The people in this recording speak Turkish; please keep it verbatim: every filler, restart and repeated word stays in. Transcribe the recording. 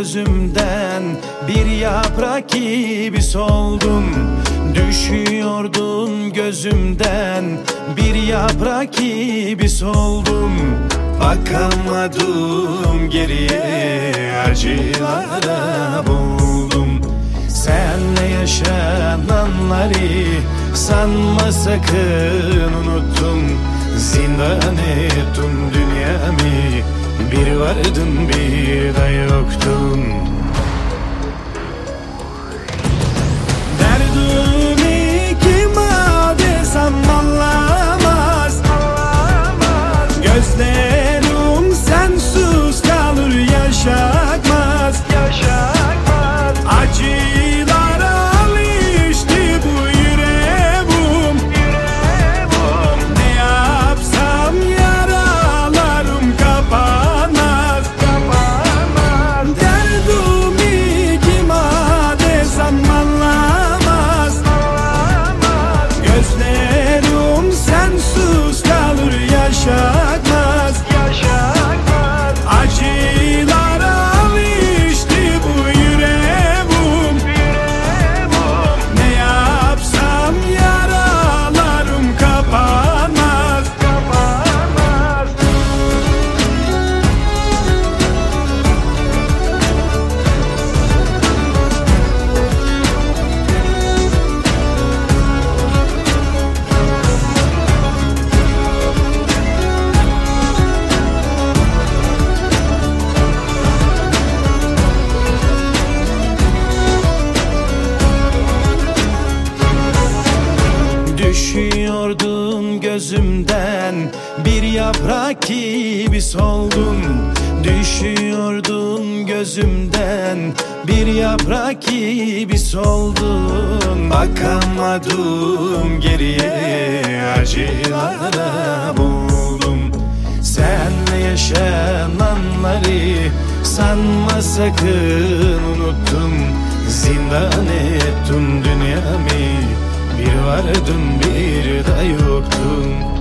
gözümden, bir yaprak gibi soldun. Düşüyordun gözümden, bir yaprak gibi soldun. Bakamadım geriye, acılara boğuldum. Senle yaşananları sanma sakın unuttum. Zindan ettim dünyamı, bir vardın bir de yoktun. Derdimi kime desem anlamaz. Gözlerim sensiz kalır, yaşatmaz. Acılara alıştı bu yüreğim. Ne yapsam yaralarım kapanmaz. Derdimi kime desem anlamaz. Gözlerim sensiz kalır, yaşatmaz. Acılara alıştı bu yüreğim. Ne yapsam yaralarım kapanmaz. Düşüyordun gözümden, bir yaprak gibi soldun. Düşüyordun gözümden, bir yaprak gibi soldun. Bakamadım geriye, acılara boğuldum. Senle yaşananları sanma sakın unuttum. Zindan ettim dünyamı, bir vardın bir de yoktun.